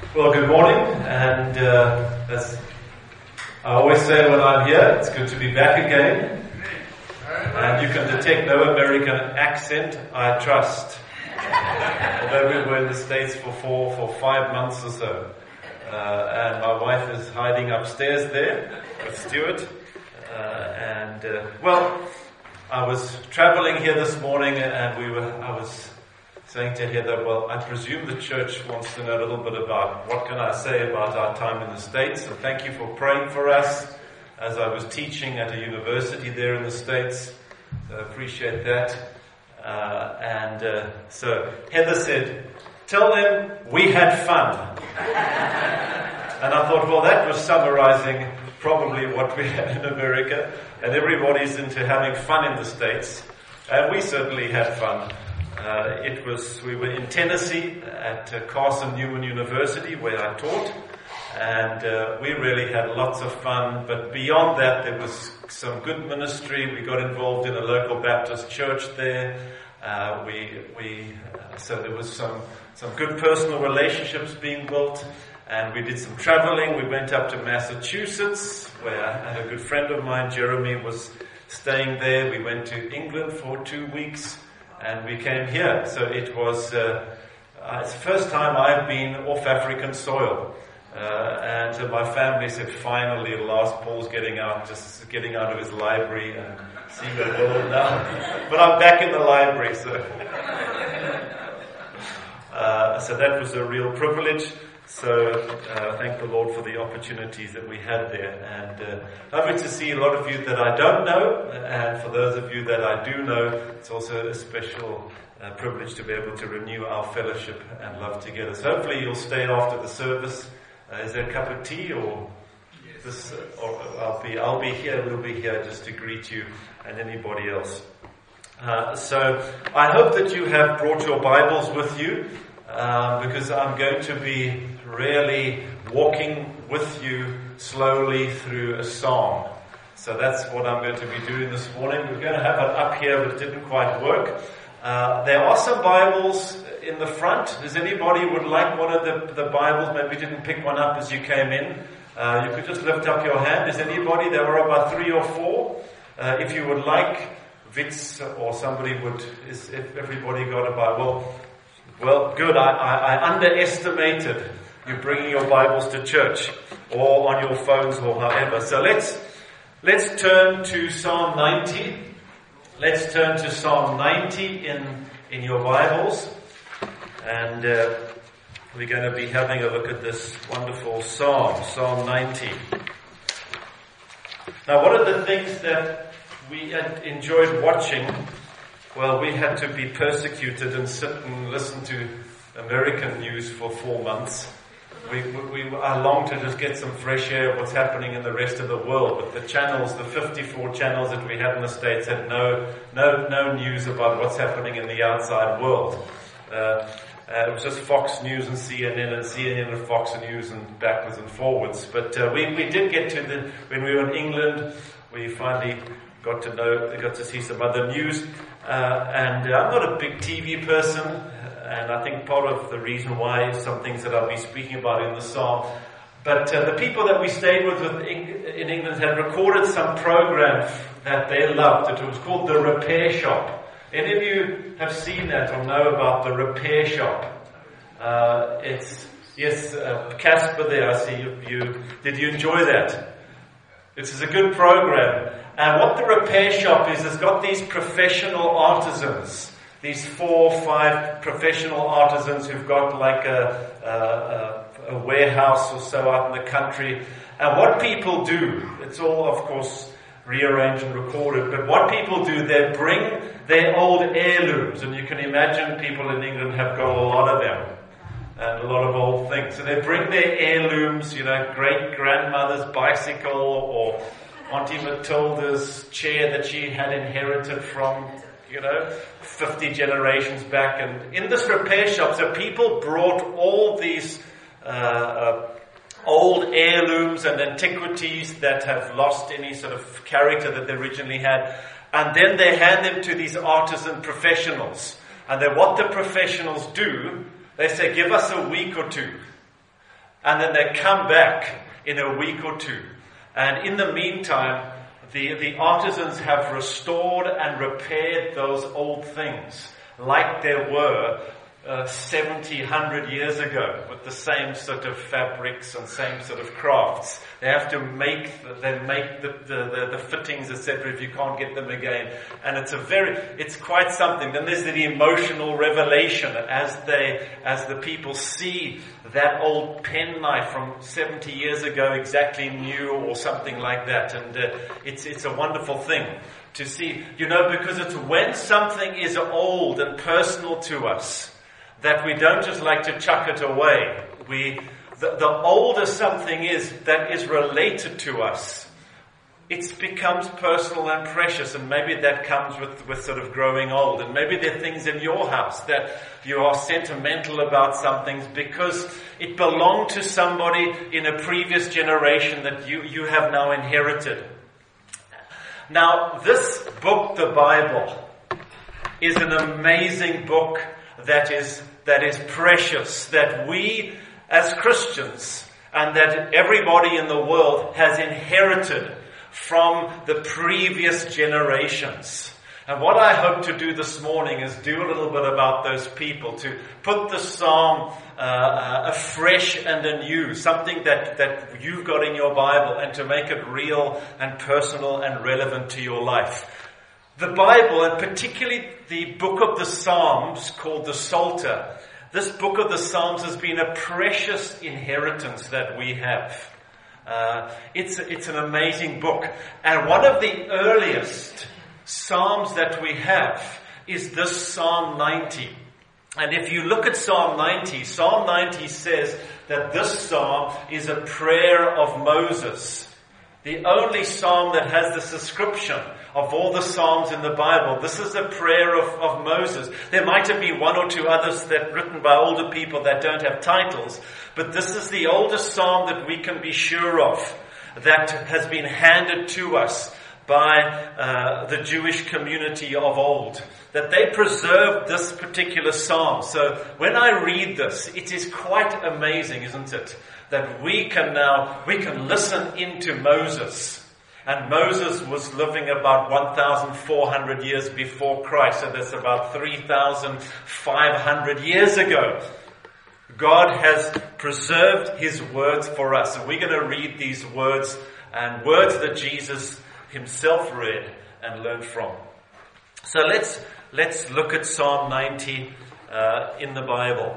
Well, good morning, and as I always say when I'm here, it's good to be back again. And you can detect no American accent, I trust. Although we were in the States for 5 months or so. And my wife is hiding upstairs there with Stuart. Well, I was traveling here this morning, and I was saying to Heather, well, I presume the church wants to know a little bit about what can I say about our time in the States. And thank you for praying for us as I was teaching at a university there in the States. So I appreciate that. So Heather said, tell them we had fun. And I thought, well, that was summarizing probably what we had in America. And everybody's into having fun in the States. And we certainly had fun. We were in Tennessee at Carson Newman University where I taught, and we really had lots of fun. But beyond that, there was some good ministry. We got involved in a local Baptist church there. So there was some good personal relationships being built, and we did some traveling. We went up to Massachusetts, where I had a good friend of mine, Jeremy, was staying there. We went to England for 2 weeks. And we came here, so it was it's the first time I've been off African soil. And so my family said, finally, at last, Paul's getting out of his library and seeing the world now. But I'm back in the library, so so that was a real privilege. So thank the Lord for the opportunities that we had there. And lovely to see a lot of you that I don't know. And for those of you that I do know, it's also a special privilege to be able to renew our fellowship and love together. So hopefully you'll stay after the service. Is there a cup of tea or this? Or I'll be here. We'll be here just to greet you and anybody else. So I hope that you have brought your Bibles with you. Because I'm going to be really walking with you slowly through a psalm. So that's what I'm going to be doing this morning. We're going to have it up here, but it didn't quite work. There are some Bibles in the front. Does anybody would like one of the Bibles? Maybe you didn't pick one up as you came in. You could just lift up your hand. Is anybody? There are about 3 or 4. If you would like, Vitz or somebody would, if everybody got a Bible. Well, good. I underestimated you bringing your Bibles to church or on your phones or however. So let's turn to Psalm 90. Let's turn to Psalm 90 in your Bibles. And we're going to be having a look at this wonderful psalm, Psalm 90. Now, one of the things that we had enjoyed watching, well, we had to be persecuted and sit and listen to American news for 4 months. I longed to just get some fresh air of what's happening in the rest of the world. But the channels, the 54 channels that we had in the States had no news about what's happening in the outside world. It was just Fox News and CNN and Fox News and backwards and forwards. But we did get to when we were in England, we finally got to see some other news. And I'm not a big TV person, and I think part of the reason why is some things that I'll be speaking about in the psalm. But the people that we stayed with in England had recorded some program that they loved. It was called The Repair Shop. Any of you have seen that or know about The Repair Shop? Casper there, I see you. Did you enjoy that? This is a good program. And what The Repair Shop is, it's got these professional artisans, these 4 or 5 professional artisans who've got like a warehouse or so out in the country. And what people do, it's all, of course, rearranged and recorded, but what people do, they bring their old heirlooms, and you can imagine people in England have got a lot of them, and a lot of old things. So they bring their heirlooms, great-grandmother's bicycle, or Auntie Matilda's chair that she had inherited from, 50 generations back. And in this repair shop, so people brought all these old heirlooms and antiquities that have lost any sort of character that they originally had. And then they hand them to these artisan professionals. And then what the professionals do, they say, give us a week or two. and then they come back in a week or two. And in the meantime, the artisans have restored and repaired those old things like they were 70, 100 years ago, with the same sort of fabrics and same sort of crafts. They have to make the fittings, etc., if you can't get them again. And it's quite something. Then there's the emotional revelation as the people see that old penknife from 70 years ago exactly new or something like that. And it's a wonderful thing to see, because it's when something is old and personal to us that we don't just like to chuck it away. The older something is that is related to us, it becomes personal and precious, and maybe that comes with sort of growing old. And maybe there are things in your house that you are sentimental about some things because it belonged to somebody in a previous generation that you have now inherited. Now, this book, the Bible, is an amazing book that is precious, that we as Christians and that everybody in the world has inherited from the previous generations. And what I hope to do this morning is do a little bit about those people, to put the psalm afresh and anew, something that you've got in your Bible, and to make it real and personal and relevant to your life. The Bible, and particularly the book of the Psalms called the Psalter, this book of the Psalms has been a precious inheritance that we have. It's an amazing book. And one of the earliest Psalms that we have is this Psalm 90. And if you look at Psalm 90 says that this Psalm is a prayer of Moses. The only Psalm that has this description of all the Psalms in the Bible. This is a prayer of Moses. There might have been one or two others that written by older people that don't have titles, but this is the oldest Psalm that we can be sure of, that has been handed to us by the Jewish community of old, that they preserved this particular Psalm. So when I read this, it is quite amazing, isn't it? That we can listen into Moses. And Moses was living about 1,400 years before Christ, so that's about 3,500 years ago. God has preserved His words for us. And we're going to read these words, and words that Jesus Himself read and learned from. So let's look at Psalm 90 in the Bible.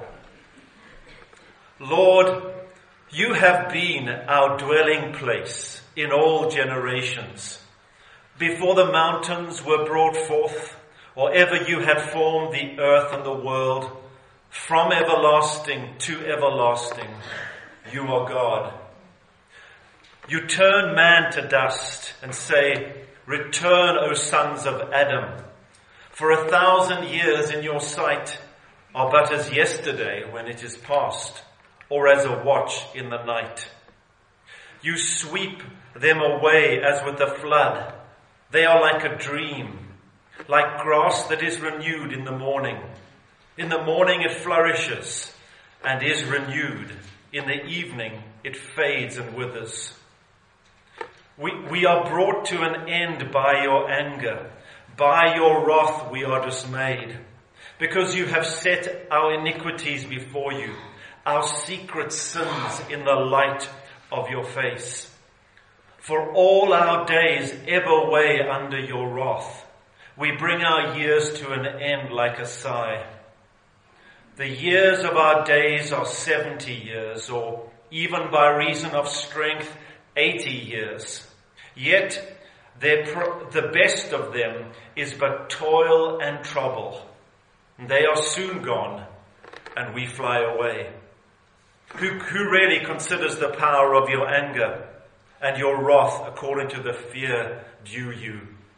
Lord, You have been our dwelling place in all generations. Before the mountains were brought forth, or ever You had formed the earth and the world, from everlasting to everlasting, You are God. You turn man to dust and say, Return, O sons of Adam. For 1,000 years in Your sight are but as yesterday when it is past, or as a watch in the night. You sweep them away as with a flood. They are like a dream, like grass that is renewed in the morning. In the morning it flourishes and is renewed. In the evening it fades and withers. We are brought to an end by Your anger. By Your wrath we are dismayed. Because You have set our iniquities before You, our secret sins in the light of Your face. For all our days ebb away under Your wrath. We bring our years to an end like a sigh. The years of our days are 70 years, or even by reason of strength, 80 years. Yet the best of them is but toil and trouble. They are soon gone, and we fly away. Who really considers the power of Your anger and Your wrath according to the fear due You?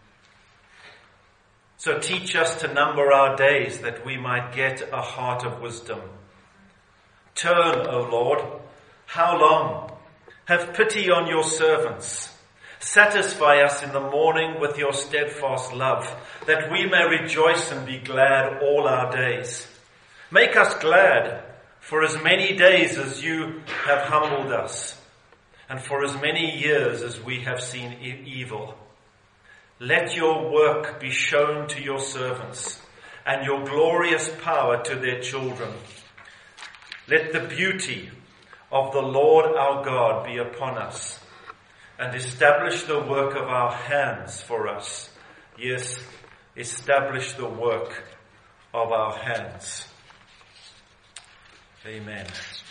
So teach us to number our days that we might get a heart of wisdom. Turn, O Lord, how long? Have pity on Your servants. Satisfy us in the morning with Your steadfast love, that we may rejoice and be glad all our days. Make us glad, For as many days as you have humbled us, and for as many years as we have seen evil, let your work be shown to your servants, and your glorious power to their children. Let the beauty of the Lord our God be upon us, and establish the work of our hands for us. Yes, establish the work of our hands. Amen.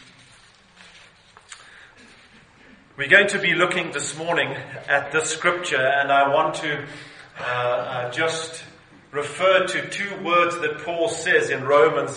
We're going to be looking this morning at this scripture, and I want to just refer to two words that Paul says in Romans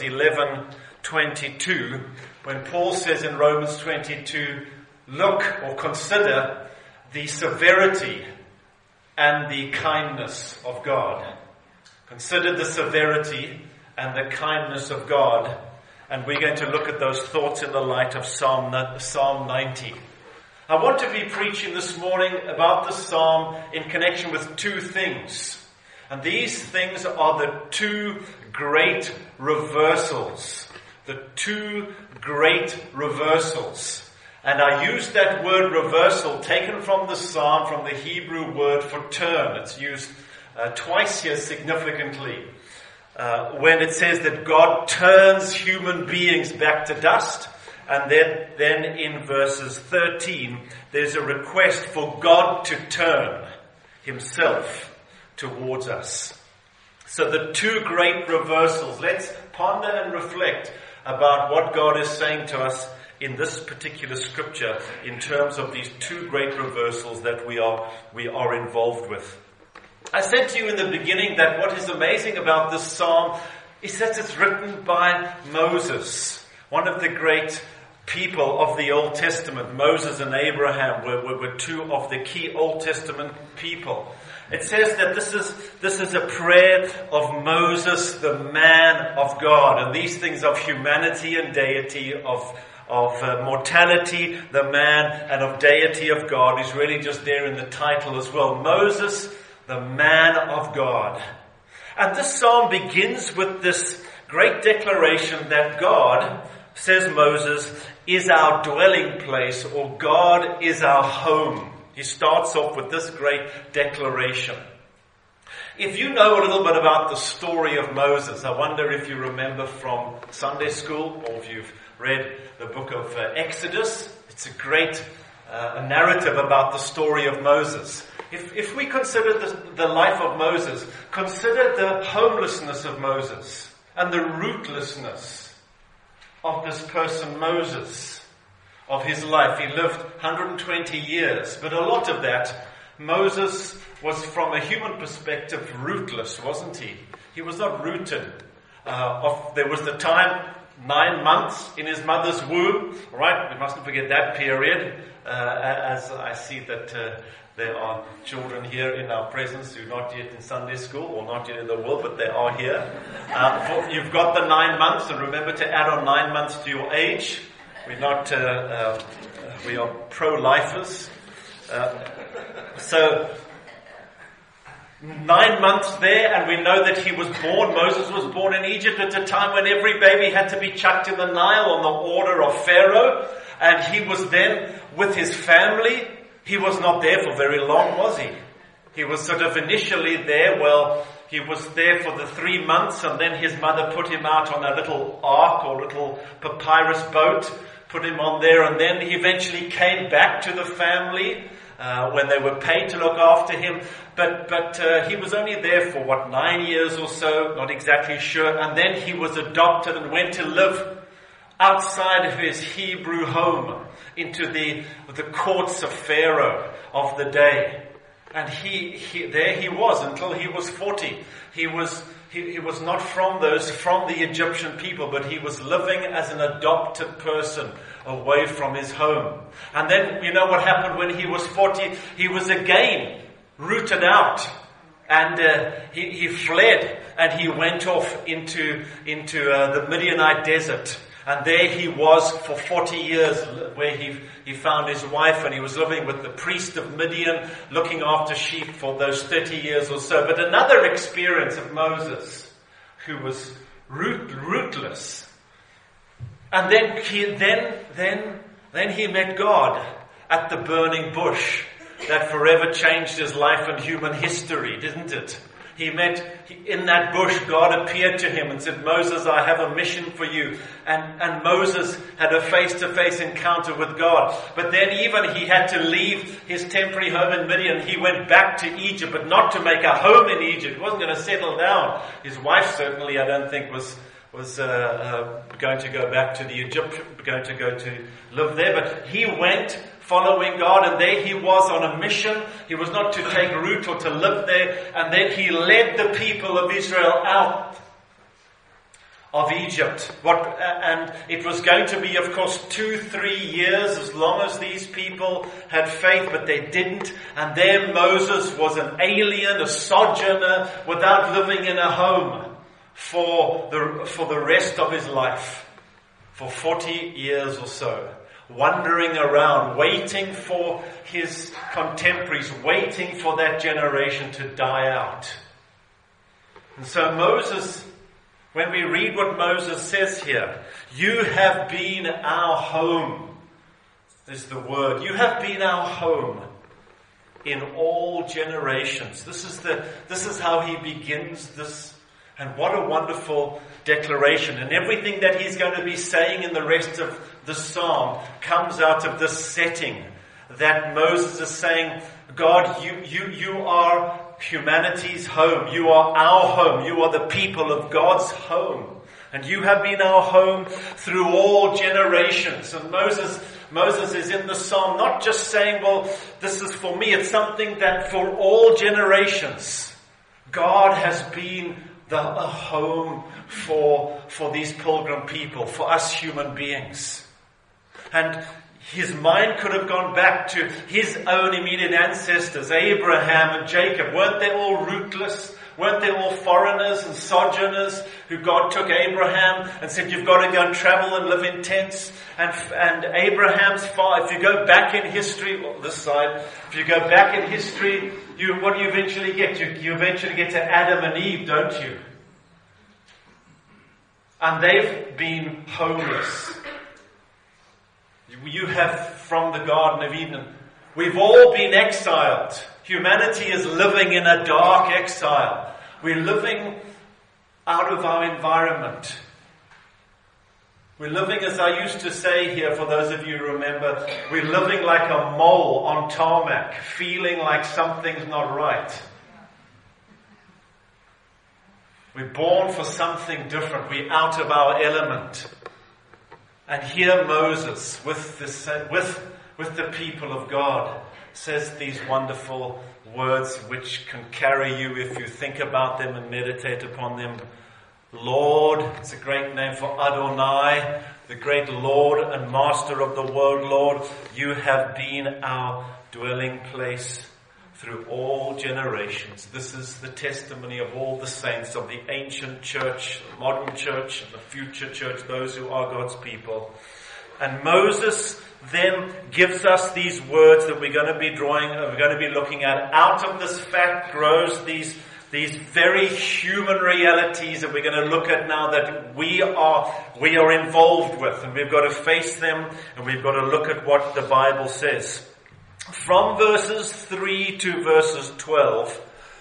11:22. When Paul says in Romans 22, look or consider the severity and the kindness of God. Consider the severity and the kindness of God. And we're going to look at those thoughts in the light of Psalm 90. I want to be preaching this morning about the psalm in connection with two things. And these things are the two great reversals. The two great reversals. And I use that word reversal taken from the psalm, from the Hebrew word for turn. It's used twice here significantly. When it says that God turns human beings back to dust. And then in verses 13, there's a request for God to turn himself towards us. So the two great reversals. Let's ponder and reflect about what God is saying to us in this particular scripture in terms of these two great reversals that we are involved with. I said to you in the beginning that what is amazing about this psalm is that it's written by Moses, one of the great people of the Old Testament. Moses and Abraham were two of the key Old Testament people. It says that this is a prayer of Moses, the man of God. And these things of humanity and deity, of mortality, the man, and of deity of God is really just there in the title as well. Moses, the man of God. And this psalm begins with this great declaration that God, says Moses, is our dwelling place, or God is our home. He starts off with this great declaration. If you know a little bit about the story of Moses, I wonder if you remember from Sunday school, or if you've read the book of Exodus. It's a great narrative about the story of Moses. If we consider the life of Moses, consider the homelessness of Moses and the rootlessness of this person Moses, of his life. He lived 120 years, but a lot of that, Moses was, from a human perspective, rootless, wasn't he? He was not rooted. There was the time, 9 months in his mother's womb, right? We mustn't forget that period, as I see that there are children here in our presence who are not yet in Sunday school or not yet in the world, but they are here. You've got the 9 months, and remember to add on 9 months to your age. We're not, we are pro-lifers. So 9 months there, and we know that he was born. Moses was born in Egypt at a time when every baby had to be chucked in the Nile on the order of Pharaoh, and he was then with his family. He was not there for very long, was he? He was sort of initially there, he was there for the 3 months, and then his mother put him out on a little ark or little papyrus boat, put him on there, and then he eventually came back to the family when they were paid to look after him. But he was only there for 9 years or so, not exactly sure, and then he was adopted and went to live outside of his Hebrew home into the courts of Pharaoh of the day. And there he was until he was 40. He was not from the Egyptian people, but he was living as an adopted person away from his home. And then, you know what happened when he was 40? He was again rooted out. And he fled, and he went off into the Midianite desert. And there he was for 40 years, where he found his wife, and he was living with the priest of Midian, looking after sheep for those 30 years or so. But another experience of Moses, who was rootless. And then he met God at the burning bush that forever changed his life and human history, didn't it? In that bush, God appeared to him and said, Moses, I have a mission for you. And Moses had a face-to-face encounter with God. But then even he had to leave his temporary home in Midian. He went back to Egypt, but not to make a home in Egypt. He wasn't going to settle down. His wife certainly, I don't think, was going to go back to the Egypt, going to go to live there. But he went following God, and there he was on a mission. He was not to take root or to live there. And then he led the people of Israel out of Egypt. And it was going to be, of course, 2-3 years, as long as these people had faith, but they didn't. And there Moses was an alien, a sojourner, without living in a home for the rest of his life, for 40 years or so. Wandering around, waiting for his contemporaries, waiting for that generation to die out. And so Moses, when we read what Moses says here, you have been our home, is the word. You have been our home in all generations. This is how he begins this. And what a wonderful declaration. And everything that he's going to be saying in the rest of the psalm comes out of this setting that Moses is saying, God, you are humanity's home. You are our home. You are the people of God's home. And you have been our home through all generations. And Moses is in the psalm not just saying, well, this is for me. It's something that for all generations, God has been a home for these pilgrim people, for us human beings. And his mind could have gone back to his own immediate ancestors, Abraham and Jacob. Weren't they all rootless? Weren't they all foreigners and sojourners who God took Abraham and said, you've got to go and travel and live in tents? And Abraham's father, if you go back in history, this side, if you go back in history, what do you eventually get? You eventually get to Adam and Eve, don't you? And they've been homeless. You have from the Garden of Eden. We've all been exiled. Humanity is living in a dark exile. We're living out of our environment. We're living, as I used to say here, for those of you who remember, we're living like a mole on tarmac, feeling like something's not right. We're born for something different. We're out of our element. And here Moses, with the people of God, says these wonderful words which can carry you if you think about them and meditate upon them. Lord, it's a great name for Adonai, the great Lord and Master of the world. Lord, you have been our dwelling place through all generations. This is the testimony of all the saints of the ancient church, the modern church, and the future church, those who are God's people. And Moses then gives us these words that we're going to be looking at. Out of this fact grows these very human realities that we're going to look at now, that we are involved with, and we've got to face them, and we've got to look at what the Bible says. From verses 3 to verses 12,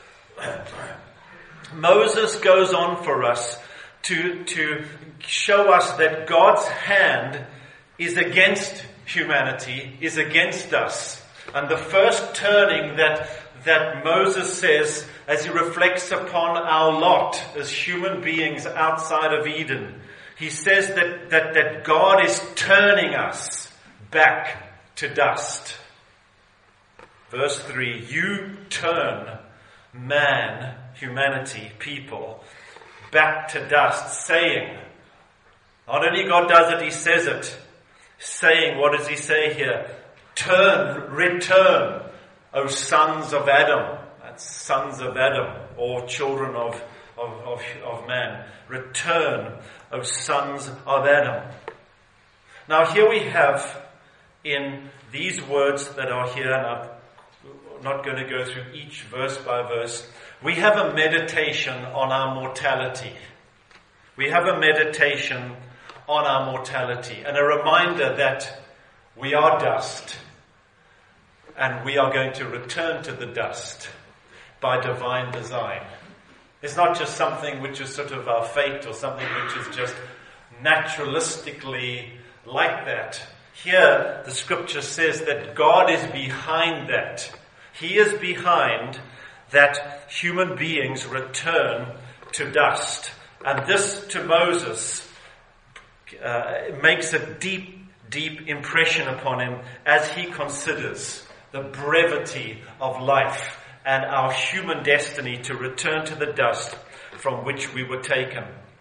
Moses goes on for us to show us that God's hand is against humanity, is against us. And the first turning that Moses says as he reflects upon our lot as human beings outside of Eden, he says that God is turning us back to dust. Verse 3, you turn man, humanity, people, back to dust, saying, not only God does it, he says it, saying, what does he say here? Return, O sons of Adam. That's sons of Adam, or children of man. Return, O sons of Adam. Now here we have in these words that are here, and I'm not going to go through each verse by verse, we have a meditation on our mortality. We have a meditation on our mortality and a reminder that we are dust and we are going to return to the dust by divine design. It's not just something which is sort of our fate or something which is just naturalistically like that. Here, the scripture says that God is behind that. He is behind that human beings return to dust. And this, to Moses, makes a deep, deep impression upon him as he considers the brevity of life and our human destiny to return to the dust from which we were taken.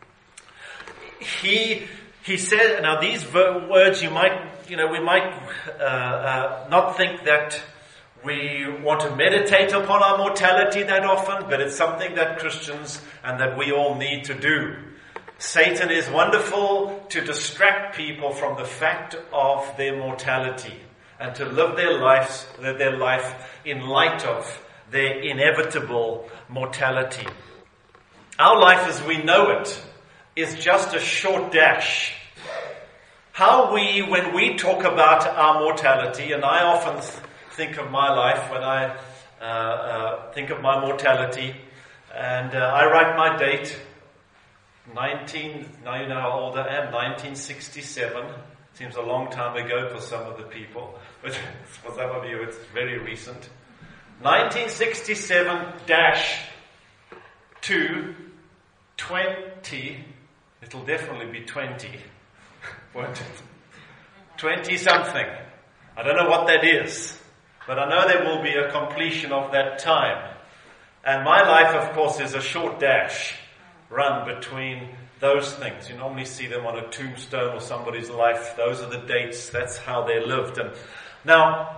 He said, now these words we might not think that we want to meditate upon our mortality that often, but it's something that Christians and that we all need to do. Satan is wonderful to distract people from the fact of their mortality and to live their life in light of their inevitable mortality. Our life as we know it is just a short dash. When we talk about our mortality, and I often think of my life when I think of my mortality, and I write my date, now you know how old I am, 1967. Seems a long time ago for some of the people, but for some of you it's very recent. 1967 to 20, it'll definitely be 20, won't it? 20 something. I don't know what that is, but I know there will be a completion of that time. And my life, of course, is a short dash run between those things. You normally see them on a tombstone or somebody's life. Those are the dates. That's how they lived. And now,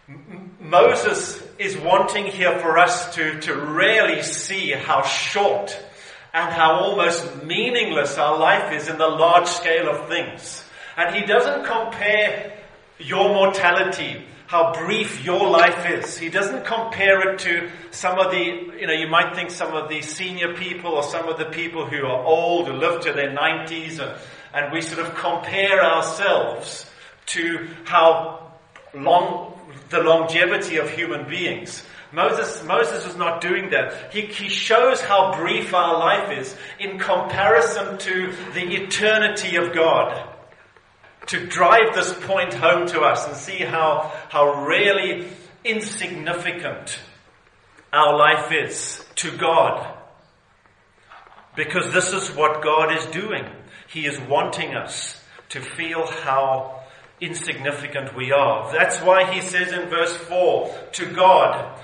Moses is wanting here for us to really see how short and how almost meaningless our life is in the large scale of things. And he doesn't compare your mortality, how brief your life is. He doesn't compare it to some of the, you might think some of the senior people or some of the people who are old, who live to their 90s, and we sort of compare ourselves to how long the longevity of human beings. Moses is not doing that. He shows how brief our life is in comparison to the eternity of God. To drive this point home to us and see how really insignificant our life is to God. Because this is what God is doing. He is wanting us to feel how insignificant we are. That's why he says in verse 4, to God,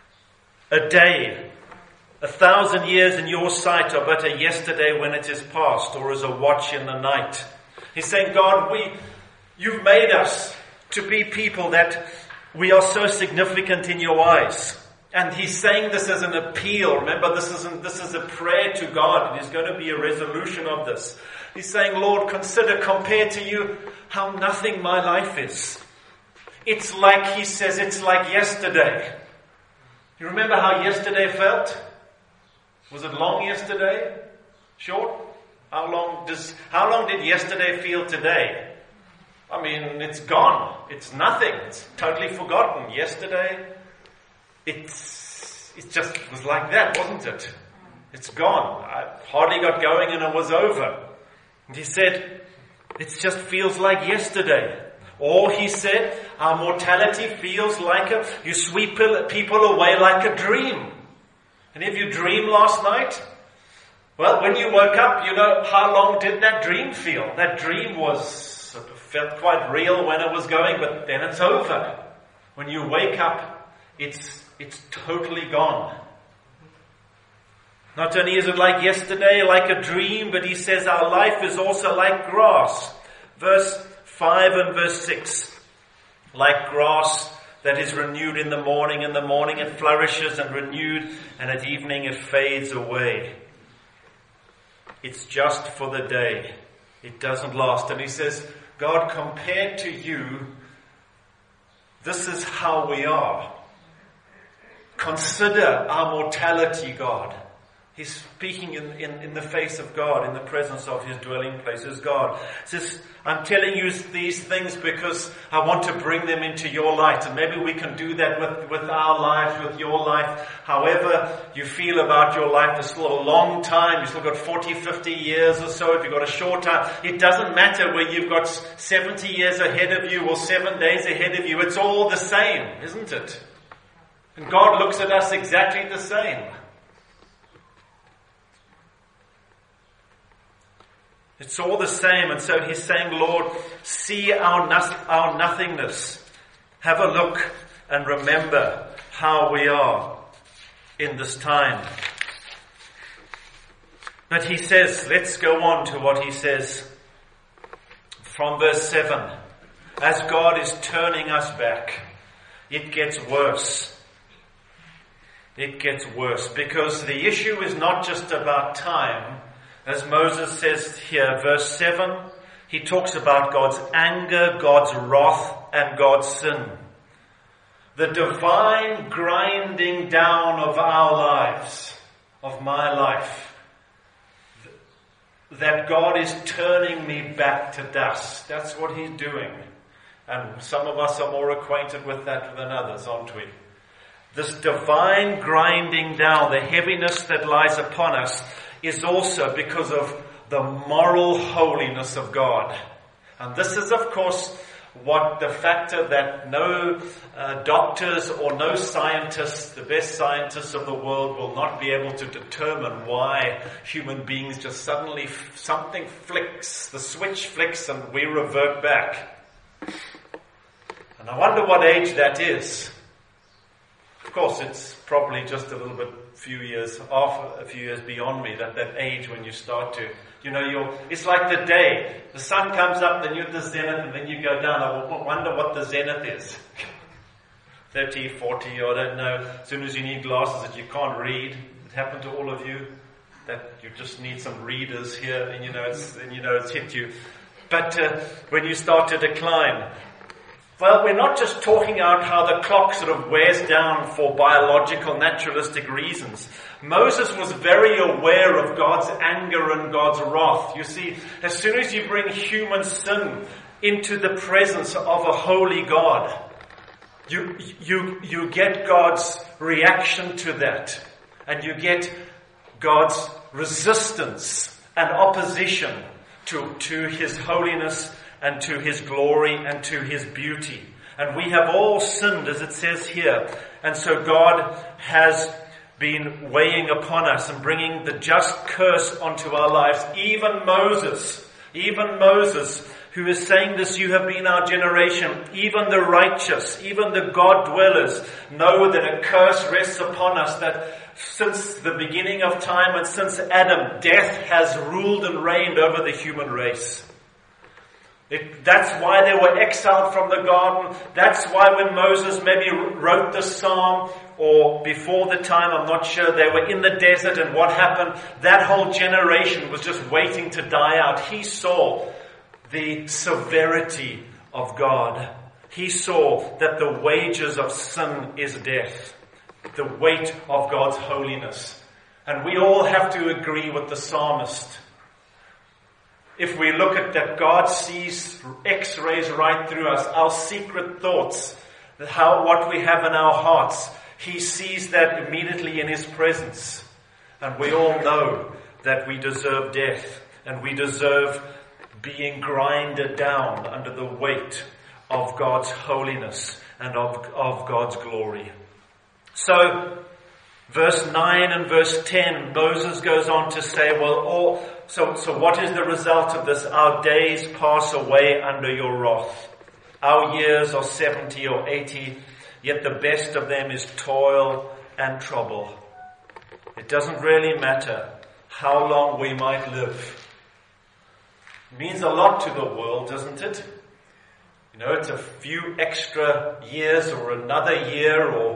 a day, 1,000 years in your sight are but a yesterday when it is past, or as a watch in the night. He's saying, God, you've made us to be people that we are so significant in your eyes. And he's saying this as an appeal. Remember, this is a prayer to God, and there's going to be a resolution of this. He's saying, Lord, consider, compared to you, how nothing my life is. It's like, he says, it's like yesterday. You remember how yesterday felt? Was it long yesterday? Short? How long did yesterday feel today? I mean, it's gone. It's nothing. It's totally forgotten. Yesterday, it just was like that, wasn't it? It's gone. I hardly got going and it was over. And he said, it just feels like yesterday. Or he said, our mortality feels like you sweep people away like a dream. And if you dreamed last night, well, when you woke up, how long did that dream feel? That dream felt quite real when it was going, but then it's over. When you wake up, it's totally gone. Not only is it like yesterday, like a dream, but he says our life is also like grass. Verse 5 and verse 6. Like grass that is renewed in the morning it flourishes and renewed, and at evening it fades away. It's just for the day. It doesn't last. And he says, God, compared to you, this is how we are. Consider our mortality, God. He's speaking in the face of God, in the presence of his dwelling place as God. He says, I'm telling you these things because I want to bring them into your light. And maybe we can do that with our lives, with your life. However you feel about your life, there's still a long time. You've still got 40, 50 years or so. If you've got a short time, it doesn't matter whether you've got 70 years ahead of you or 7 days ahead of you. It's all the same, isn't it? And God looks at us exactly the same. It's all the same. And so he's saying, Lord, see our nothingness. Have a look and remember how we are in this time. But he says, let's go on to what he says from verse 7. As God is turning us back, it gets worse. It gets worse because the issue is not just about time. As Moses says here, verse 7, he talks about God's anger, God's wrath, and God's sin. The divine grinding down of our lives, of my life, that God is turning me back to dust. That's what he's doing. And some of us are more acquainted with that than others, aren't we? This divine grinding down, the heaviness that lies upon us, is also because of the moral holiness of God. And this is, of course, what the factor that no doctors or no scientists, the best scientists of the world, will not be able to determine why human beings just suddenly something flicks, the switch flicks and we revert back. And I wonder what age that is. Of course, it's probably just a little bit, a few years beyond me, that age when you start to, it's like the day. The sun comes up, then you're at the zenith, and then you go down. I wonder what the zenith is. 30, 40, I don't know. As soon as you need glasses that you can't read, it happened to all of you, that you just need some readers here, and it's hit you. But when you start to decline, well, we're not just talking about how the clock sort of wears down for biological, naturalistic reasons. Moses was very aware of God's anger and God's wrath. You see, as soon as you bring human sin into the presence of a holy God, you get God's reaction to that. And you get God's resistance and opposition to his holiness and to his glory and to his beauty. And we have all sinned, as it says here. And so God has been weighing upon us and bringing the just curse onto our lives. Even Moses, who is saying this, you have been our generation. Even the righteous, even the God dwellers know that a curse rests upon us, that since the beginning of time and since Adam, death has ruled and reigned over the human race. That's why they were exiled from the garden. That's why when Moses maybe wrote the psalm, or before the time, I'm not sure, they were in the desert, and what happened? That whole generation was just waiting to die out. He saw the severity of God. He saw that the wages of sin is death. The weight of God's holiness. And we all have to agree with the psalmist. If we look at that, God sees X-rays right through us, our secret thoughts, what we have in our hearts. He sees that immediately in his presence. And we all know that we deserve death, and we deserve being grinded down under the weight of God's holiness and of God's glory. So, verse 9 and verse 10, Moses goes on to say, so what is the result of this? Our days pass away under your wrath. Our years are 70 or 80, yet the best of them is toil and trouble. It doesn't really matter how long we might live. It means a lot to the world, doesn't it? It's a few extra years or another year,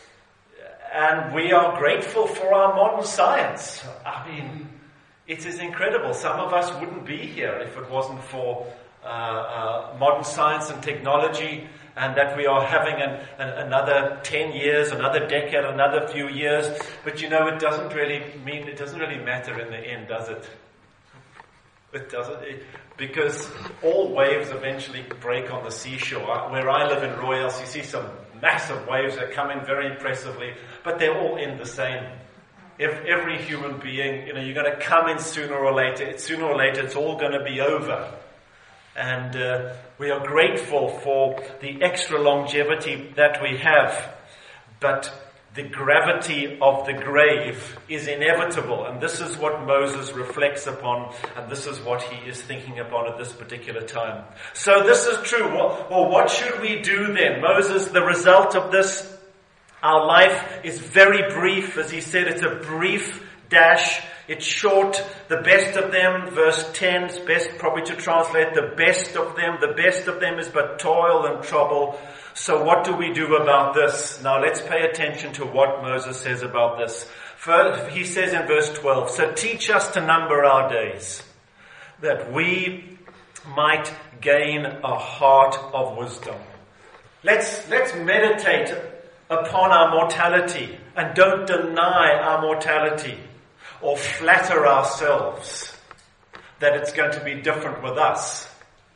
and we are grateful for our modern science. I mean, it is incredible. Some of us wouldn't be here if it wasn't for modern science and technology, and that we are having another 10 years, another decade, another few years. But it doesn't really matter in the end, does it? It doesn't, because all waves eventually break on the seashore. Where I live in Royals, you see some massive waves that come in very impressively, but they're all in the same. Every human being, you're going to come in sooner or later. Sooner or later, it's all going to be over. And we are grateful for the extra longevity that we have. But the gravity of the grave is inevitable. And this is what Moses reflects upon. And this is what he is thinking upon at this particular time. So this is true. Well, what should we do then? Moses, the result of this, our life is very brief. As he said, it's a brief dash. It's short. The best of them, verse 10 is best probably to translate, the best of them. The best of them is but toil and trouble. So what do we do about this? Now let's pay attention to what Moses says about this. First, he says in verse 12, so teach us to number our days, that we might gain a heart of wisdom. Let's meditate upon our mortality and don't deny our mortality or flatter ourselves that it's going to be different with us.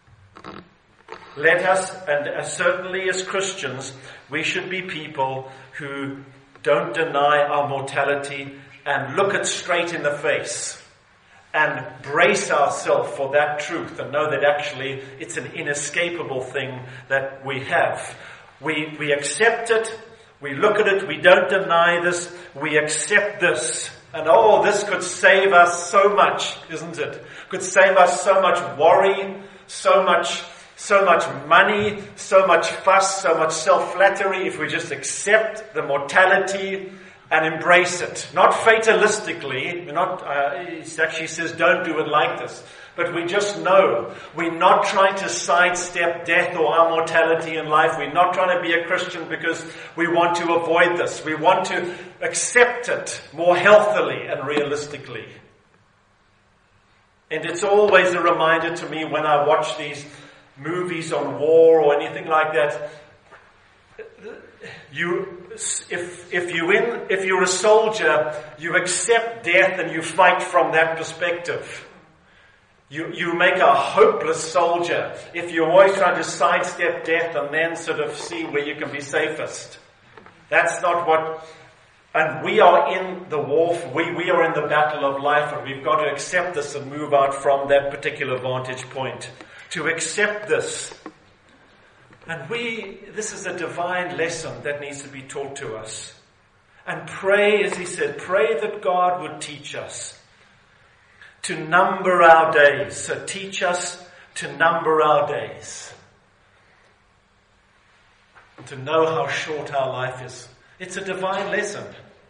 Let us, and certainly as Christians, we should be people who don't deny our mortality and look it straight in the face and brace ourselves for that truth and know that actually it's an inescapable thing that we have. We accept it, we look at it, we don't deny this, we accept this. And this could save us so much, isn't it? Could save us so much worry, so much money, so much fuss, so much self-flattery if we just accept the mortality and embrace it. Not fatalistically, it actually says don't do it like this. But we just know we're not trying to sidestep death or our mortality in life. We're not trying to be a Christian because we want to avoid this. We want to accept it more healthily and realistically. And it's always a reminder to me when I watch these movies on war or anything like that. If you're a soldier, you accept death and you fight from that perspective. You make a hopeless soldier if you're always trying to sidestep death and then sort of see where you can be safest. That's not what... And we are in the war, we are in the battle of life, and we've got to accept this and move out from that particular vantage point. To accept this. And this is a divine lesson that needs to be taught to us. And pray, as he said, pray that God would teach us to number our days. So teach us to number our days. To know how short our life is. It's a divine lesson.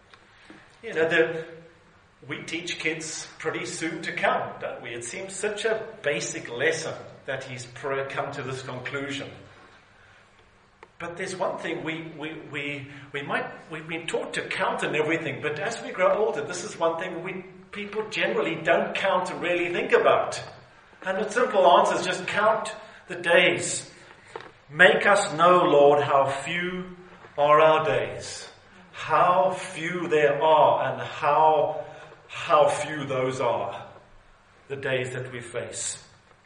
We teach kids pretty soon to count, don't we? It seems such a basic lesson that he's come to this conclusion. But there's one thing, we've been taught to count and everything, but as we grow older, this is one thing people generally don't count and really think about. And the simple answer is just count the days. Make us know, Lord, how few are our days. How few there are, and how few those are, the days that we face.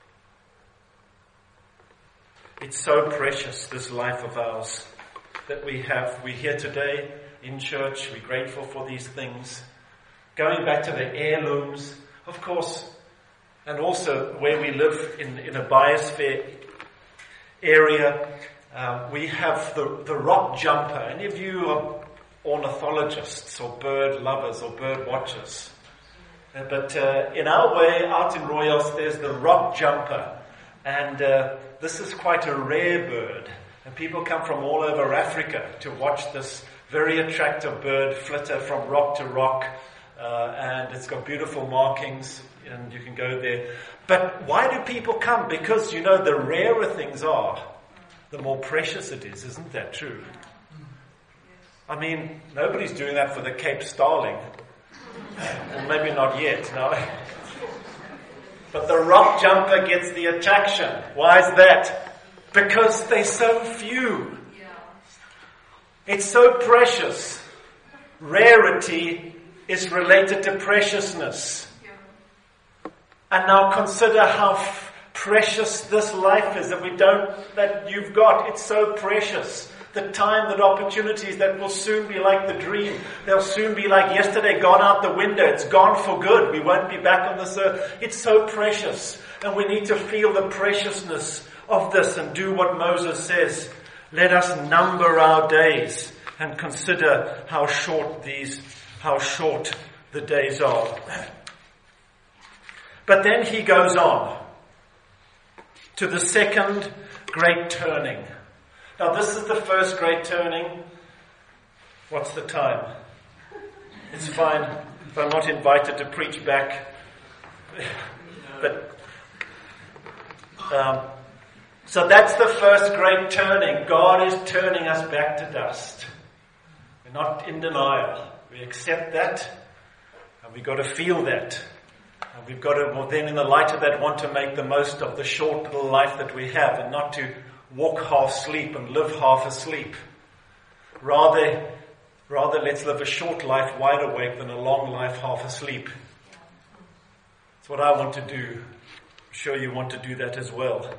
It's so precious, this life of ours that we have. We're here today in church. We're grateful for these things. Going back to the heirlooms, of course, and also where we live in a biosphere area, we have the rock jumper. Any of you are ornithologists or bird lovers or bird watchers? But in our way, out in Royals, there's the rock jumper. And this is quite a rare bird. And people come from all over Africa to watch this very attractive bird flitter from rock to rock. And it's got beautiful markings, and you can go there. But why do people come? Because, the rarer things are, the more precious it is. Isn't that true? I mean, nobody's doing that for the Cape Starling. Or maybe not yet, no. but the rock jumper gets the attraction. Why is that? Because they're so few. It's so precious. Rarity is related to preciousness. And now consider how precious this life is that you've got. It's so precious. The time, that opportunities that will soon be like the dream. They'll soon be like yesterday, gone out the window. It's gone for good. We won't be back on this earth. It's so precious. And we need to feel the preciousness of this and do what Moses says. Let us number our days and consider how short the days are. But then he goes on to the second great turning. Now this is the first great turning. What's the time? It's fine if I'm not invited to preach back. But so that's the first great turning. God is turning us back to dust. We're not in denial. We accept that, and we've got to feel that. And we've got to, then in the light of that, want to make the most of the short little life that we have, and not to walk half asleep and live half asleep. Rather let's live a short life wide awake than a long life half asleep. That's what I want to do. I'm sure you want to do that as well.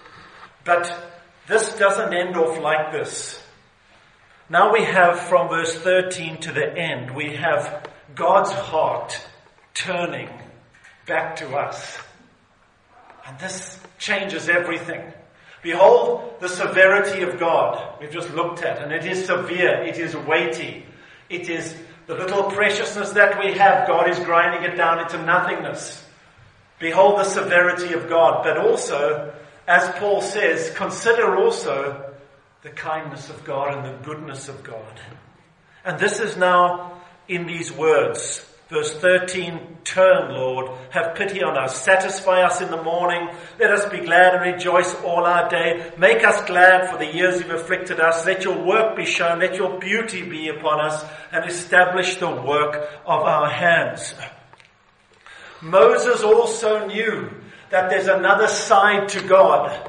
But this doesn't end off like this. Now we have, from verse 13 to the end, we have God's heart turning back to us. And this changes everything. Behold the severity of God we've just looked at. And it is severe. It is weighty. It is the little preciousness that we have. God is grinding it down into nothingness. Behold the severity of God. But also, as Paul says, consider also the kindness of God and the goodness of God. And this is now in these words. Verse 13, turn, Lord, have pity on us, satisfy us in the morning, let us be glad and rejoice all our day, make us glad for the years you've afflicted us, let your work be shown, let your beauty be upon us, and establish the work of our hands. Moses also knew that there's another side to God.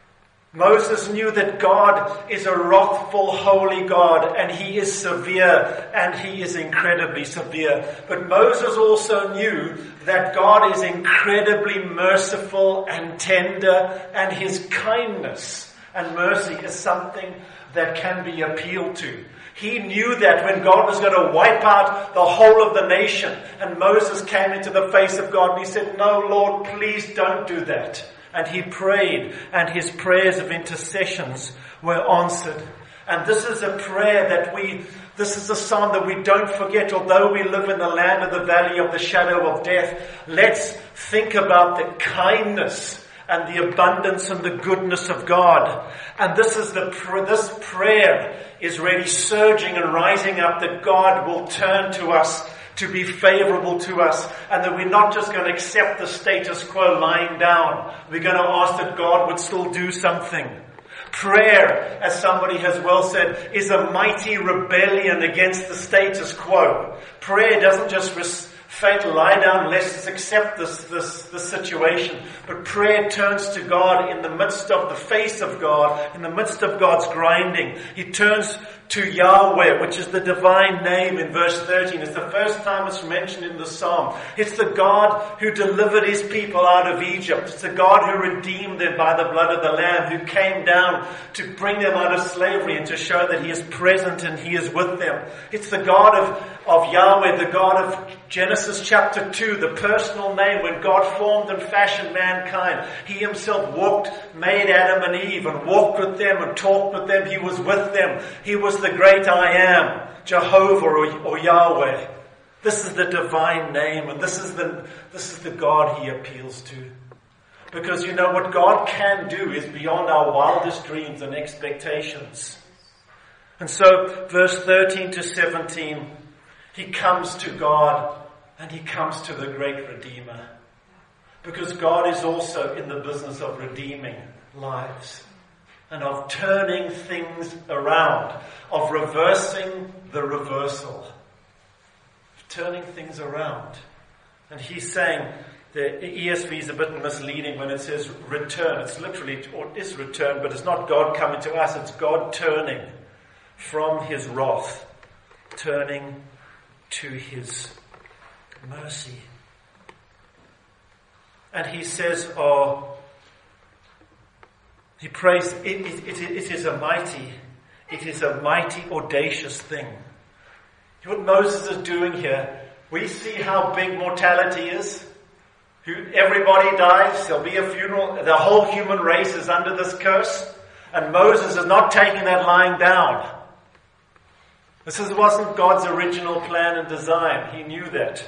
Moses knew that God is a wrathful, holy God, and he is severe, and he is incredibly severe. But Moses also knew that God is incredibly merciful and tender, and his kindness and mercy is something that can be appealed to. He knew that when God was going to wipe out the whole of the nation, and Moses came into the face of God and he said, "No, Lord, please don't do that." And he prayed, and his prayers of intercessions were answered. And this is a prayer this is a psalm that we don't forget. Although we live in the land of the valley of the shadow of death, let's think about the kindness and the abundance and the goodness of God. And this prayer is really surging and rising up, that God will turn to us to be favorable to us, and that we're not just going to accept the status quo lying down. We're going to ask that God would still do something. Prayer, as somebody has well said, is a mighty rebellion against the status quo. Prayer doesn't just lie down, let's accept this situation. But prayer turns to God in the midst of the face of God, in the midst of God's grinding. He turns to Yahweh, which is the divine name in verse 13. It's the first time it's mentioned in the psalm. It's the God who delivered his people out of Egypt. It's the God who redeemed them by the blood of the Lamb, who came down to bring them out of slavery and to show that he is present and he is with them. It's the God of Yahweh, the God of Genesis chapter 2, the personal name. When God formed and fashioned mankind, he himself made Adam and Eve and walked with them and talked with them. He was with them. He was the great I am, Jehovah or Yahweh. This is the divine name, and this is the God he appeals to. Because you know what God can do is beyond our wildest dreams and expectations. And so verse 13 to 17, he comes to God and he comes to the great Redeemer. Because God is also in the business of redeeming lives and of turning things around, of reversing the reversal, of turning things around. And he's saying The ESV is a bit misleading when it says return. It's literally, or is return, but it's not God coming to us. It's God turning from his wrath, turning to his mercy. And he says, he prays, it is a mighty, audacious thing. What Moses is doing here, we see how big mortality is. Everybody dies, there'll be a funeral, the whole human race is under this curse, and Moses is not taking that lying down. This wasn't God's original plan and design. He knew that.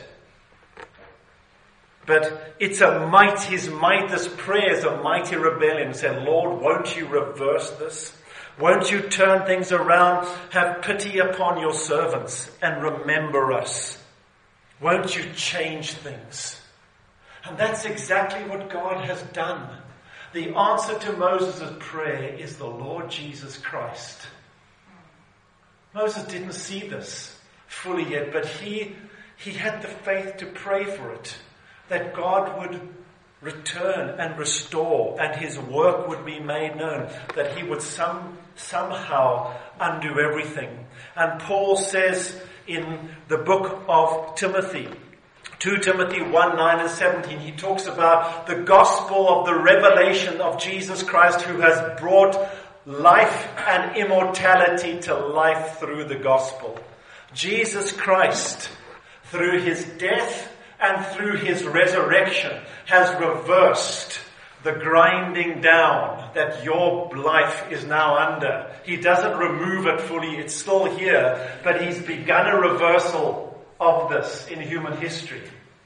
But it's this prayer is a mighty rebellion. Say, Lord, won't you reverse this? Won't you turn things around? Have pity upon your servants and remember us. Won't you change things? And that's exactly what God has done. The answer to Moses' prayer is the Lord Jesus Christ. Moses didn't see this fully yet, but he had the faith to pray for it. That God would return and restore and his work would be made known. That he would somehow undo everything. And Paul says in the book of Timothy, 2 Timothy 1, 9 and 17, he talks about the gospel of the revelation of Jesus Christ who has brought life and immortality to life through the gospel. Jesus Christ, through his death and through his resurrection, has reversed the grinding down that your life is now under. He doesn't remove it fully, it's still here, but he's begun a reversal of this in human history.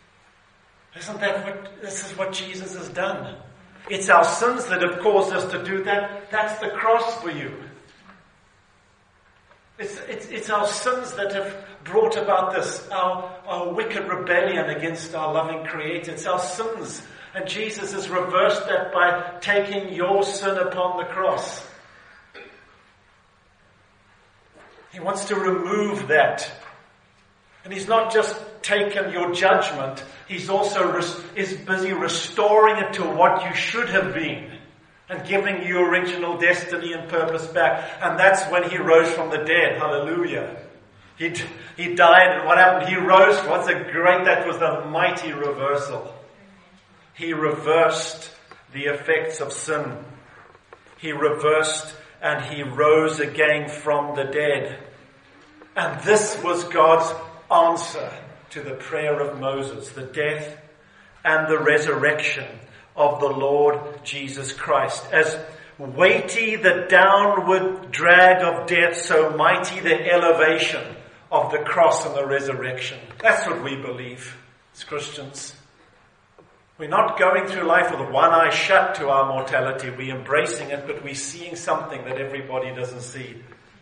This is what Jesus has done. It's our sins that have caused us to do that. That's the cross for you. It's our sins that have brought about this, our wicked rebellion against our loving Creator. It's our sins. And Jesus has reversed that by taking your sin upon the cross. He wants to remove that. And he's not just taken your judgment, he's also is busy restoring it to what you should have been and giving you original destiny and purpose back. And that's when he rose from the dead. Hallelujah. He died, and what happened? He rose. That was the mighty reversal. He reversed the effects of sin. He reversed and he rose again from the dead. And this was God's answer to the prayer of Moses, the death and the resurrection of the Lord Jesus Christ. As weighty the downward drag of death, so mighty the elevation of the cross and the resurrection. That's what we believe as Christians. We're not going through life with one eye shut to our mortality. We're embracing it, but we're seeing something that everybody doesn't see.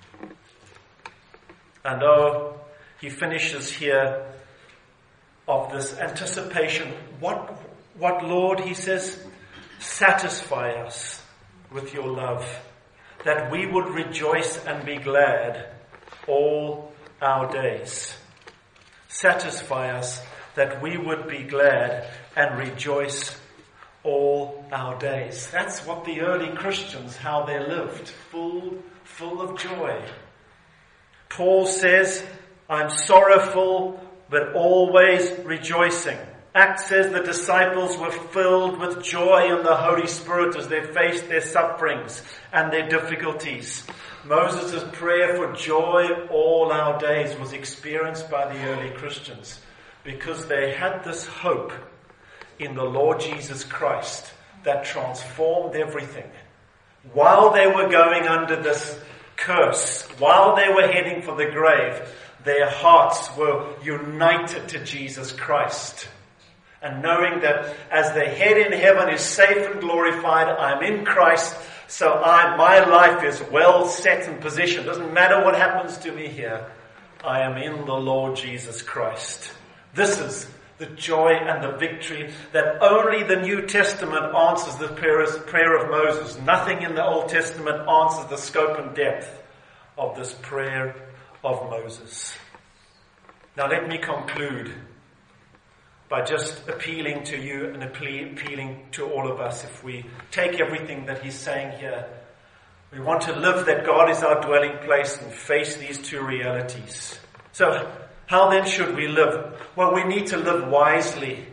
And he finishes here of this anticipation. What Lord, he says, satisfy us with your love, that we would rejoice and be glad all our days. Satisfy us that we would be glad and rejoice all our days. That's what the early Christians, how they lived, full of joy. Paul says, I'm sorrowful, but always rejoicing. Acts says the disciples were filled with joy in the Holy Spirit as they faced their sufferings and their difficulties. Moses' prayer for joy all our days was experienced by the early Christians because they had this hope in the Lord Jesus Christ that transformed everything. While they were going under this curse, while they were heading for the grave, their hearts were united to Jesus Christ. And knowing that as their head in heaven is safe and glorified, I'm in Christ, so my life is well set in position. Doesn't matter what happens to me here. I am in the Lord Jesus Christ. This is the joy and the victory that only the New Testament answers the prayer of Moses. Nothing in the Old Testament answers the scope and depth of this prayer of Moses. Now let me conclude by just appealing to you and appealing to all of us. If we take everything that he's saying here, we want to live that God is our dwelling place and face these two realities. So, how then should we live? Well, we need to live wisely.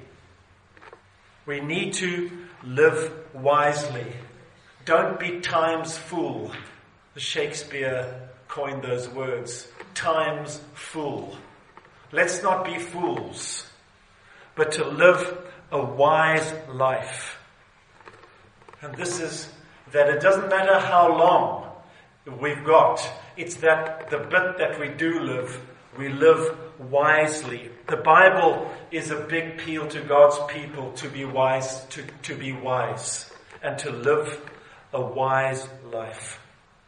We need to live wisely. Don't be time's fool. Shakespeare coined those words. Time's fool. Let's not be fools, but to live a wise life. And this is that it doesn't matter how long we've got. It's that the bit that we do live, we live wisely. The Bible is a big appeal to God's people to be wise, to be wise, and to live a wise life.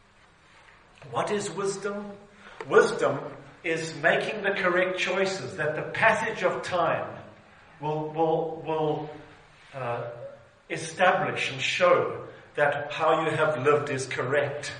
What is wisdom? Wisdom is making the correct choices, that the passage of time will establish and show that how you have lived is correct.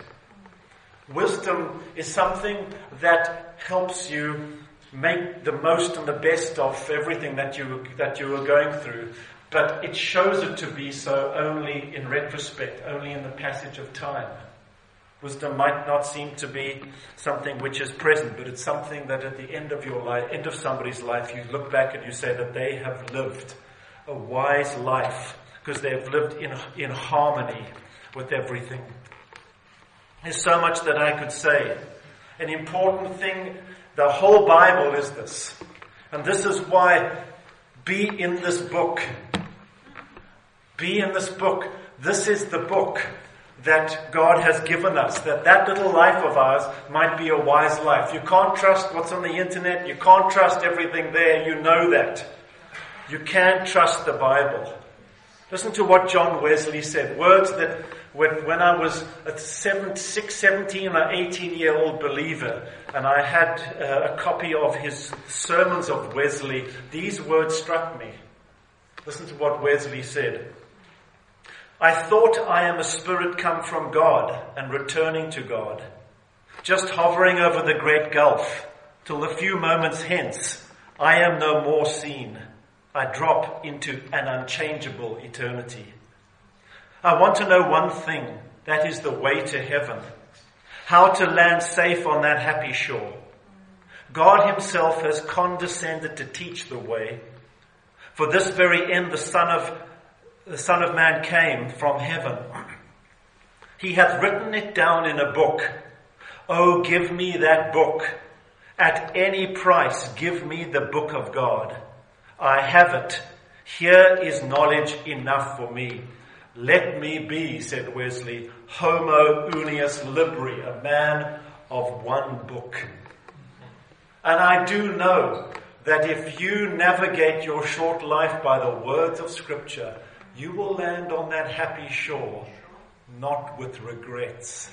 Wisdom is something that helps you make the most and the best of everything that you are going through, but it shows it to be so only in retrospect, only in the passage of time. Wisdom might not seem to be something which is present, but it's something that at the end of your life, end of somebody's life, you look back and you say that they have lived a wise life because they have lived in harmony with everything. There's so much that I could say. An important thing, the whole Bible is this. And this is why be in this book. Be in this book. This is the book that God has given us, that little life of ours might be a wise life. You can't trust what's on the internet. You can't trust everything there. You know that. You can trust the Bible. Listen to what John Wesley said. Words that when I was a 17 or 18-year-old believer, and I had a copy of his sermons of Wesley, these words struck me. Listen to what Wesley said. I thought I am a spirit come from God and returning to God, just hovering over the great gulf, till a few moments hence I am no more seen. I drop into an unchangeable eternity. I want to know one thing, that is the way to heaven, how to land safe on that happy shore. God himself has condescended to teach the way. For this very end the Son of Man came from heaven. He hath written it down in a book. Oh, give me that book. At any price, give me the book of God. I have it. Here is knowledge enough for me. Let me be, said Wesley, homo unius libri, a man of one book. And I do know that if you navigate your short life by the words of Scripture, you will land on that happy shore, not with regrets.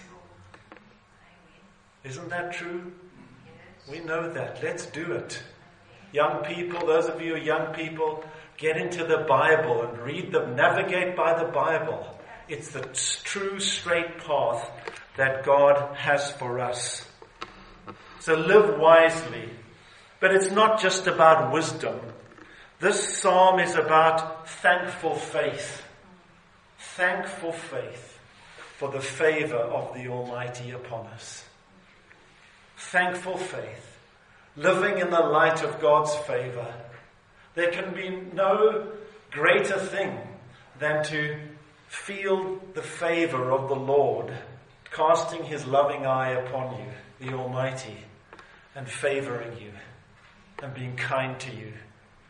Isn't that true? We know that. Let's do it. Young people, those of you who are young people, get into the Bible and read them. Navigate by the Bible. It's the true straight path that God has for us. So live wisely. But it's not just about wisdom. This psalm is about thankful faith. Thankful faith for the favor of the Almighty upon us. Thankful faith. Living in the light of God's favor. There can be no greater thing than to feel the favor of the Lord, casting his loving eye upon you, the Almighty, and favoring you, and being kind to you.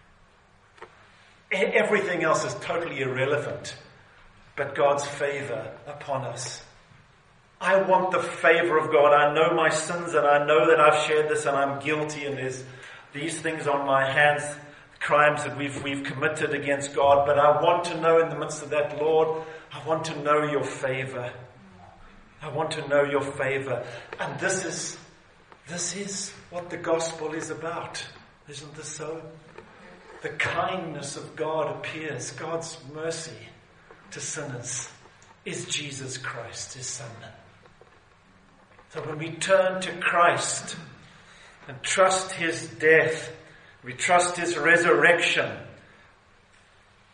Everything else is totally irrelevant, but God's favor upon us. I want the favor of God. I know my sins, and I know that I've shared this, and I'm guilty, and there's these things on my hands, crimes that we've committed against God. But I want to know in the midst of that, Lord, I want to know your favor. I want to know your favor. And this is what the gospel is about. Isn't this so? The kindness of God appears, God's mercy to sinners is Jesus Christ, his Son. So when we turn to Christ and trust his death, we trust his resurrection,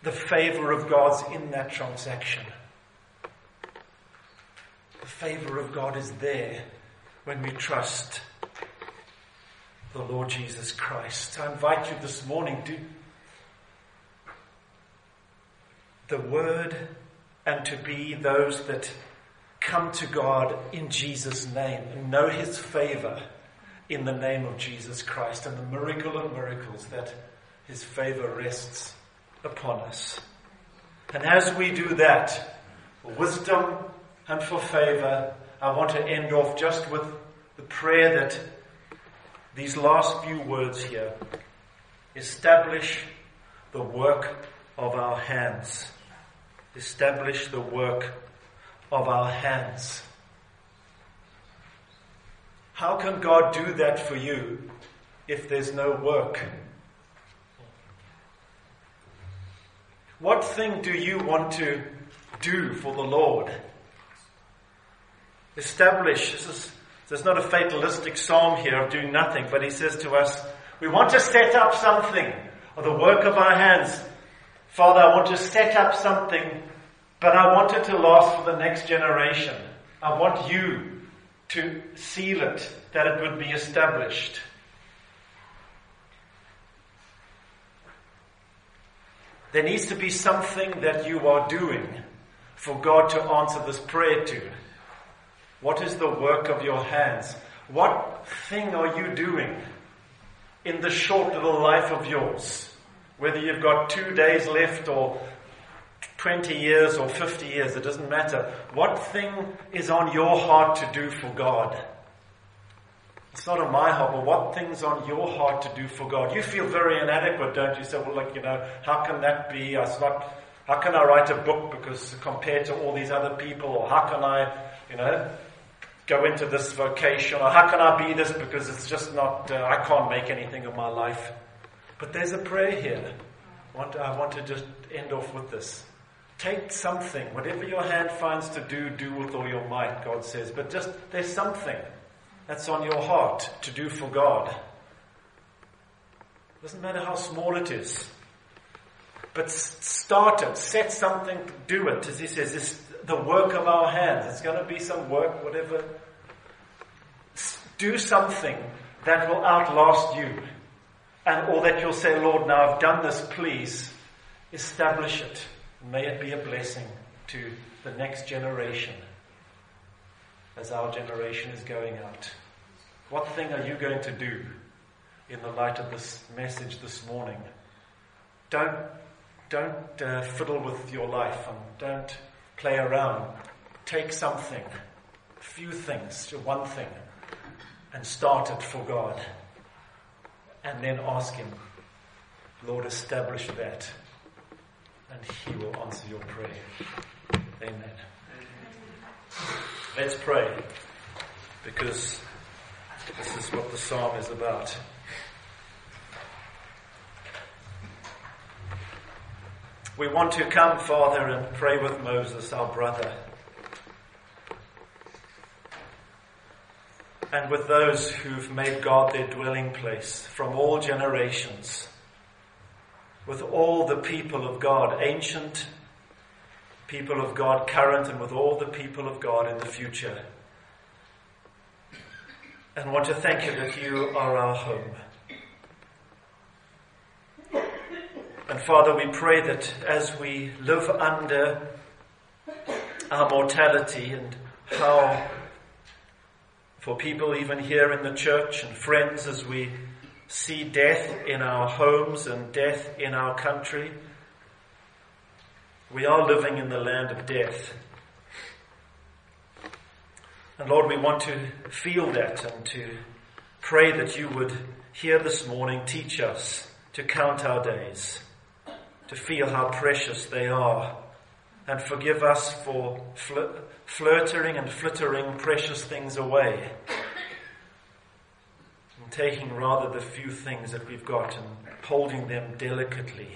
the favor of God's in that transaction. The favor of God is there when we trust the Lord Jesus Christ. I invite you this morning to the Word and to be those that come to God in Jesus' name and know His favor in the name of Jesus Christ, and the miracle of miracles that His favor rests upon us. And as we do that, for wisdom and for favor, I want to end off just with the prayer that these last few words here: establish the work of our hands. Establish the work of our hands. How can God do that for you if there's no work? What thing do you want to do for the Lord? Establish. There's not a fatalistic psalm here of doing nothing, but he says to us, we want to set up something, or the work of our hands. Father, I want to set up something, but I want it to last for the next generation. I want you to seal it, that it would be established. There needs to be something that you are doing for God to answer this prayer to. What is the work of your hands? What thing are you doing in the short little life of yours? Whether you've got 2 days left or 20 years or 50 years, it doesn't matter. What thing is on your heart to do for God? It's not on my heart, but what thing's on your heart to do for God? You feel very inadequate, don't you? Say, well, look, how can that be? How can I write a book because compared to all these other people? Or how can I, go into this vocation? Or how can I be this because it's just not, I can't make anything of my life. But there's a prayer here. I want to just end off with this. Take something, whatever your hand finds to do with all your might, God says. But just, there's something that's on your heart to do for God. Doesn't matter how small it is. But start it, set something, do it. As he says, it's the work of our hands. It's going to be some work, whatever. Do something that will outlast you. Or that you'll say, Lord, now I've done this, please establish it. May it be a blessing to the next generation as our generation is going out. What thing are you going to do in the light of this message this morning? Don't fiddle with your life and don't play around. Take something, a few things, one thing, and start it for God. And then ask Him, Lord, establish that. And He will answer your prayer. Amen. Let's pray, because this is what the psalm is about. We want to come, Father, and pray with Moses, our brother, and with those who've made God their dwelling place from all generations, with all the people of God, ancient people of God, current, and with all the people of God in the future. And want to thank you that you are our home. And Father, we pray that as we live under our mortality, and how for people even here in the church and friends, as we see death in our homes and death in our country, we are living in the land of death. And Lord, we want to feel that and to pray that you would here this morning teach us to count our days, to feel how precious they are, and forgive us for flirting and flittering precious things away, and taking rather the few things that we've got and holding them delicately.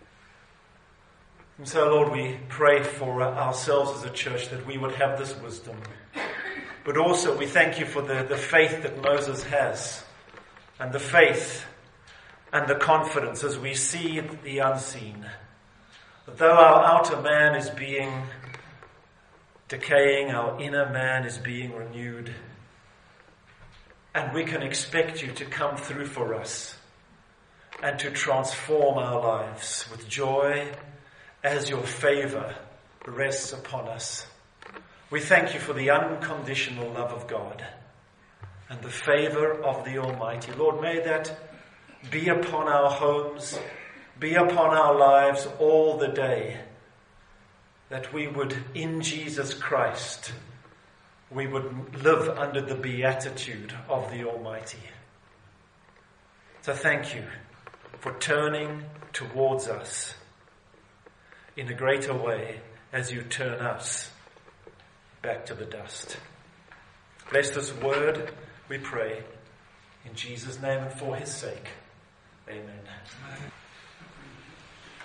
And so, Lord, we pray for ourselves as a church that we would have this wisdom. But also we thank you for the faith that Moses has, and the faith and the confidence as we see the unseen. Though our outer man is decaying, our inner man is being renewed. And we can expect you to come through for us and to transform our lives with joy as your favor rests upon us. We thank you for the unconditional love of God and the favor of the Almighty. Lord, may that be upon our homes, be upon our lives all the day, that we would, in Jesus Christ, we would live under the beatitude of the Almighty. So thank you for turning towards us in a greater way as you turn us back to the dust. Bless this word, we pray, in Jesus' name and for his sake. Amen.